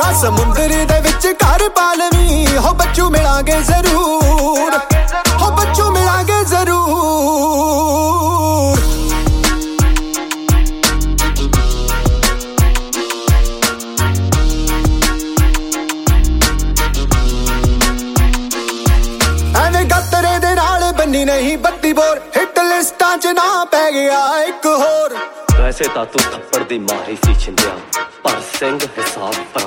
ਸਮੁੰਦਰੀ ਦੇ ਵਿੱਚ ਘਰ ਪਾ ਲਵੀਂ ਹੋ ਬੱਚੂ ਮਿਲਾਂਗੇ ਜ਼ਰੂਰ ਹੋ ਬੱਚੂ ਮਿਲਾਂਗੇ ਜ਼ਰੂਰ ਐਵੇਂ ਗੱਤਰੇ ਦੇ ਨਾਲ ਬੰਨੀ ਨਹੀਂ ਬੱਤੀ ਬੋਰ ਹਿੱਟ ਲਿਸਟਾਂ 'ਚ ਨਾ ਪੈ ਗਿਆ ਇੱਕ ਹੋਰ ਵੈਸੇ ਤਾਂ ਤੂੰ ਥੱਪੜ ਦੀ ਮਾਰੀ ਸੀ ਛਿੰਦਿਆ ਪਰ ਸਿੰਘ ਹਿਸਾਬ